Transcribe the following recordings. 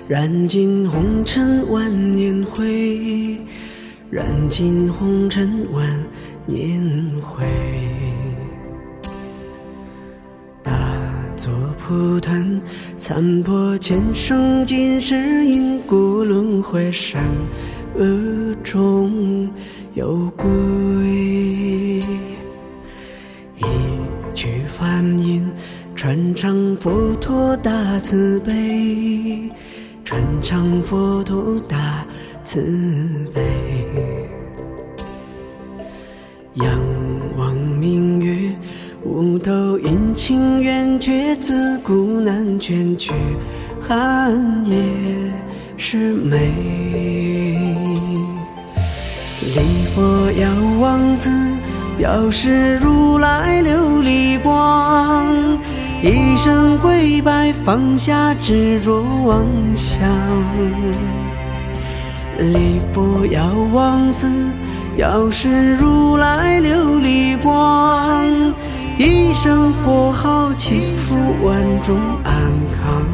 燃尽红尘万年灰，燃尽红尘万年灰。大作蒲团，残破前生今世，因故轮回，善恶中有归。一曲梵音，传唱佛陀大慈悲，传唱佛陀大慈悲。仰望明月，悟透阴晴圆缺，自古难全去，寒夜是美。礼佛遥望子，表示如来琉璃光，一生跪拜，放下执着妄想。礼佛遥望子，表示如来琉璃光，一声佛号，祈福万众安康。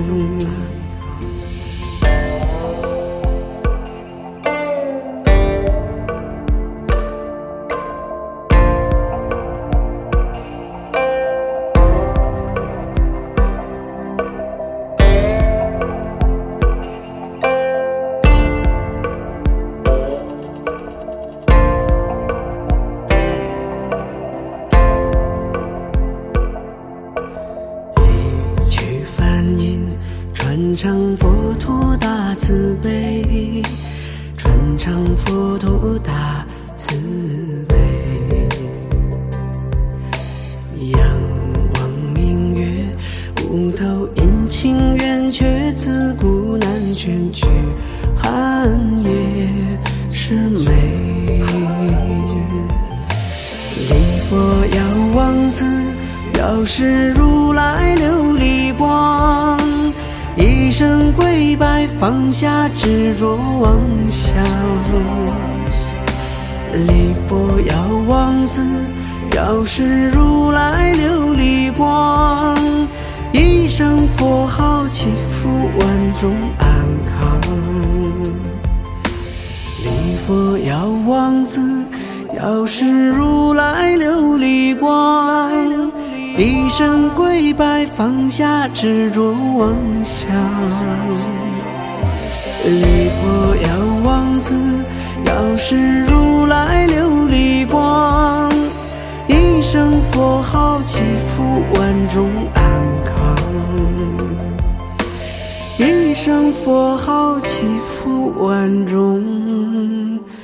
传唱佛陀大慈悲，传唱佛陀大慈悲。仰望明月，悟透阴晴圆缺，自古难全去，寒夜是美。礼佛遥望子，表示如来琉璃光，一生跪拜，放下执着妄想。礼佛遥望子，表示如来琉璃光，一声佛号，祈福万众安康。礼佛遥望子，表示如来琉璃光，一生跪拜，放下执着妄想。礼佛遥望子，表示如来琉璃光，一声佛号，祈福万众安康。一声佛号，祈福万众